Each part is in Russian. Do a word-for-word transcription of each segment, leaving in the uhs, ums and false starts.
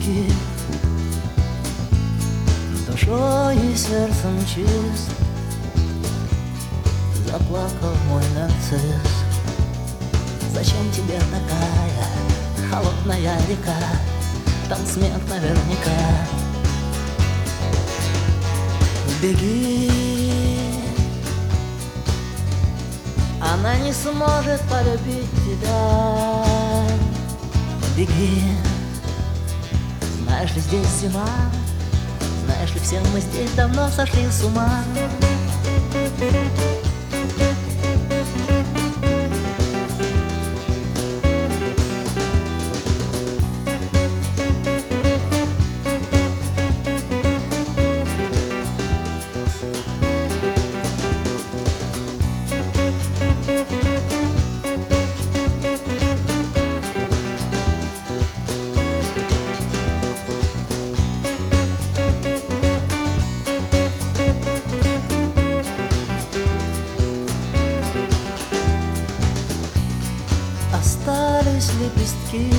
беги, душой и сердцем чист. Заплакал мой нарцисс. Зачем тебе такая холодная река? Там смех наверняка. Беги, она не сможет полюбить тебя. Беги, знаешь ли, здесь зима. Знаешь ли, все мы здесь давно сошли с ума. Остались лепестки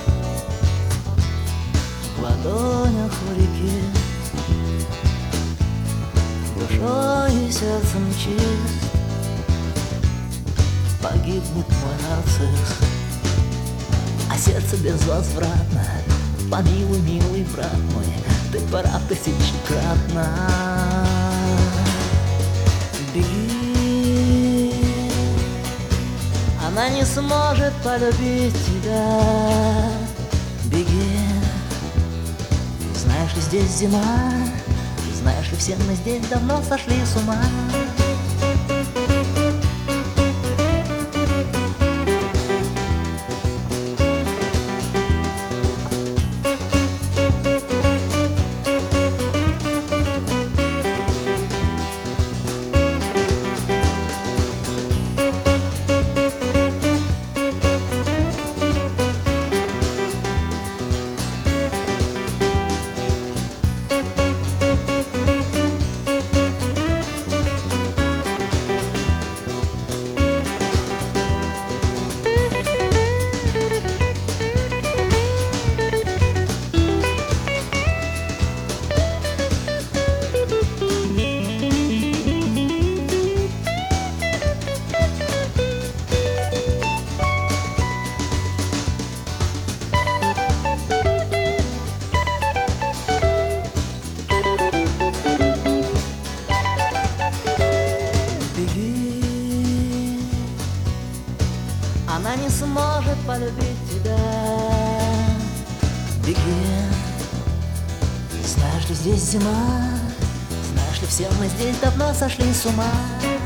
в ладонях у реки. Душой и сердцем чист. Погибнет мой нарцисс, а сердце безвозвратно. Помилуй, милый брат мой, ты прав тысячекратно. Беги, она не сможет полюбить тебя. Беги, знаешь ли, здесь зима. Знаешь ли, все мы здесь давно сошли с ума. Она не сможет полюбить тебя. Беги, знаешь ли, здесь зима. Знаешь ли, все мы здесь давно сошли с ума.